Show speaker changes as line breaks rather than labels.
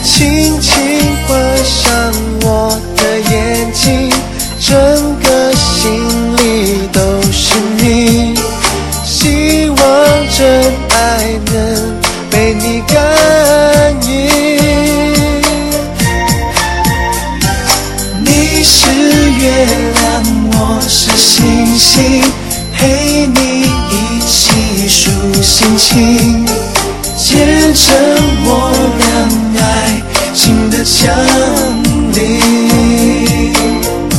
轻轻关上我的眼睛，整个心里都是你，希望真爱能被你感应。你是月亮，我是星星，陪你一起数心情，见证我